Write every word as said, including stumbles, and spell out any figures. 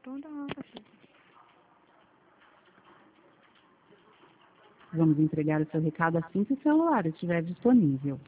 toda a caixa. Vamos entregar o seu recado assim que o celular estiver disponível.